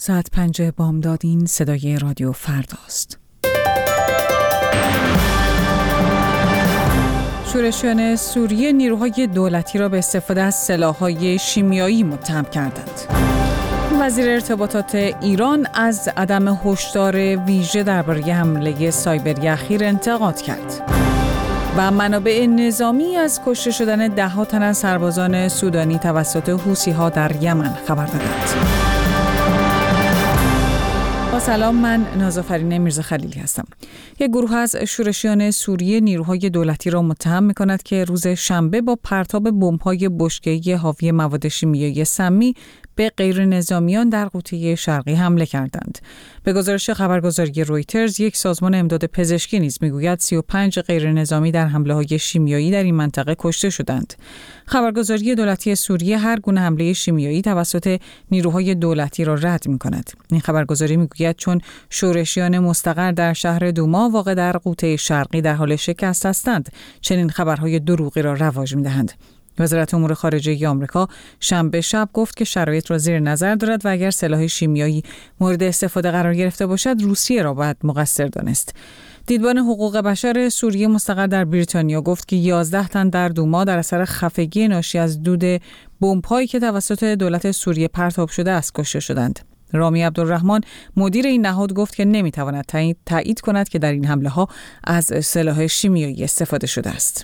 ساعت 5 بامداد. این صدای رادیو فرداست. شورشیان سوریه نیروهای دولتی را به استفاده از سلاح‌های شیمیایی متهم کردند. وزیر ارتباطات ایران از عدم هشدار ویژه درباره حمله سایبری اخیر انتقاد کرد. و منابع نظامی از کشته شدن ده‌ها تن از سربازان سودانی توسط حوثی‌ها در یمن خبر دادند. با سلام، من نازافرین میرزاخلیلی هستم. یک گروه از شورشیان سوریه نیروهای دولتی را متهم می‌کند که روز شنبه با پرتاب بمب‌های بشکه‌ای حاوی مواد شیمیایی سمی به غیر نظامیان در قوطه شرقی حمله کردند. به گزارش خبرگزاری رویترز، یک سازمان امداد پزشکی نیز میگوید 35 غیر نظامی در حمله‌های شیمیایی در این منطقه کشته شدند. خبرگزاری دولتی سوریه هر گونه حمله شیمیایی توسط نیروهای دولتی را رد می‌کند. این خبرگزاری میگوید چون شورشیان مستقر در شهر دوما واقع در قوطه شرقی در حال شکست هستند، چنین خبرهای دروغی را رواج می‌دهند. وزارت امور خارجه آمریکا شنبه شب گفت که شرایط را زیر نظر دارد و اگر سلاح شیمیایی مورد استفاده قرار گرفته باشد، روسیه را باید مقصر دانست. دیدبان حقوق بشر سوریه مستقر در بریتانیا گفت که 11 تن در دوما در اثر خفگی ناشی از دود بمب‌هایی که توسط دولت سوریه پرتاب شده است کشته شدند. رامی عبدالرحمن مدیر این نهاد گفت که نمی‌تواند تایید کند که در این حمله‌ها از سلاح شیمیایی استفاده شده است.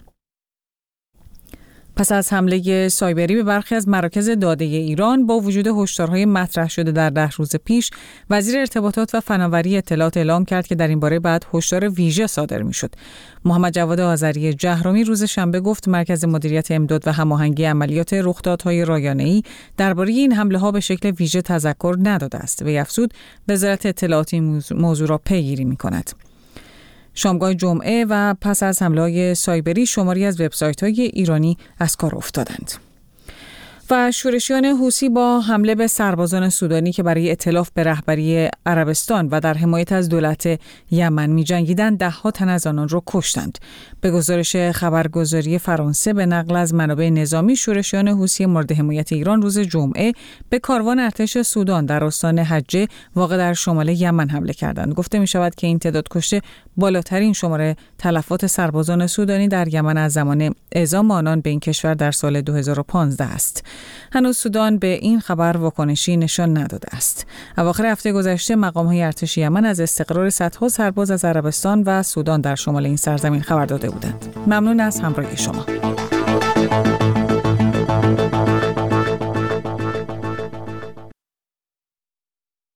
پس از حمله سایبری به برخی از مراکز داده ایران با وجود هشدارهای مطرح شده در 10 روز پیش، وزیر ارتباطات و فناوری اطلاعات اعلام کرد که در این باره بعد هشدار ویژه صادر می‌شد. محمد جواد آذری جهرمی روز شنبه گفت مرکز مدیریت امداد و هماهنگی عملیات رخدادهای رایانه‌ای درباره این حمله‌ها به شکل ویژه تذکر نداده است و افزود وزارت اطلاعات این موضوع را پیگیری می‌کند. شامگاه جمعه و پس از حمله‌های سایبری شماری از وبسایت‌های ایرانی از کار افتادند. و شورشیان حوثی با حمله به سربازان سودانی که برای ائتلاف به رهبری عربستان و در حمایت از دولت یمن می‌جنگیدند، ده‌ها تن از آنان را کشتند. به گزارش خبرگزاری فرانسه به نقل از منابع نظامی، شورشیان حوثی مورد حمایت ایران روز جمعه به کاروان ارتش سودان در استان حجه واقع در شمال یمن حمله کردند. گفته می‌شود که این تعداد کشته بالاترین شماره تلفات سربازان سودانی در یمن از زمان اعزام آنان به این کشور در سال 2015 است. هنوز سودان به این خبر واکنشی نشان نداده است. اواخر هفته گذشته مقام‌های ارتش یمن از استقرار صدها سرباز از عربستان و سودان در شمال این سرزمین خبر داده بودند. ممنون از همراهی شما.